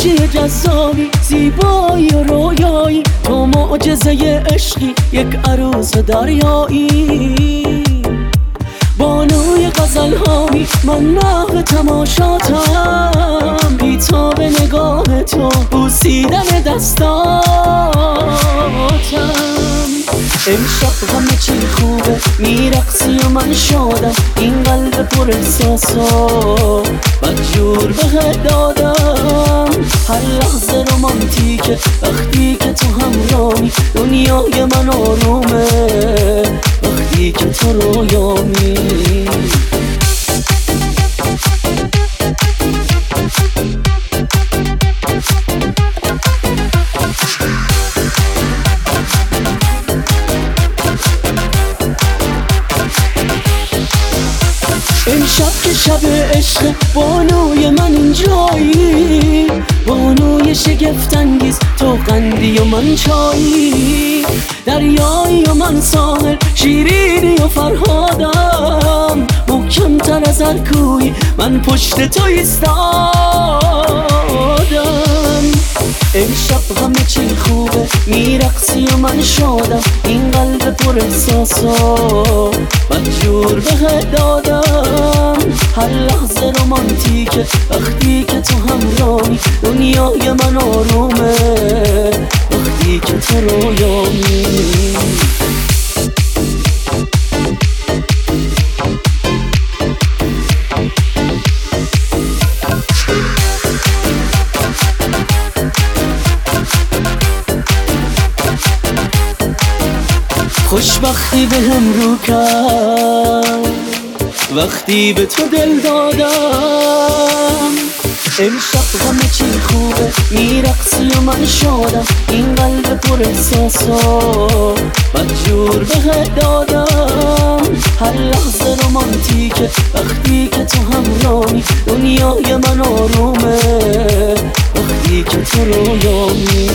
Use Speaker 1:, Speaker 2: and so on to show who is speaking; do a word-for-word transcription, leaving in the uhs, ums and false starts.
Speaker 1: خوشی جذابی، زیبایی و رویایی، تو معجزه عشقی، یک عروس دریایی. بانوی غزل هامی، من محو تماشاتم، بی‌تاب نگاه تو، بوسیدن دستاتم. امشب همه چی خوبه، میرقصی و من شادم، این قلب پر احساسا بدجور بهت دادم. هر لحظه رومانتیکه وقتی که تو همراهی، دنیای من آرومه وقتی که تو رویامی. امشب که شب عشق، بانوی من اینجایی، بانوی شگفت‌انگیز، تو قندی و من چایی، دریایی و من ساحل، شیرینی و فرهادم، محکم‌تر از هر کوی من پشت تو ایستادم. امشب همه چی خوبه، میرقصی و من شادم، این قلب پر احساسا بدجور بهت دادم. هر لحظه رومانتیکه وقتی که تو همراهی، دنیای من آرومه وقتی که تو رویامی. خوشبختی به هم رو کرد وقتی به تو دل دادم. امشب همه چی خوبه، میرقصی و من شادم، این قلب پر احساسا بدجور بهت دادم. هر لحظه رومانتیکه وقتی که تو همراهی، دنیای من آرومه وقتی که تو رویامی.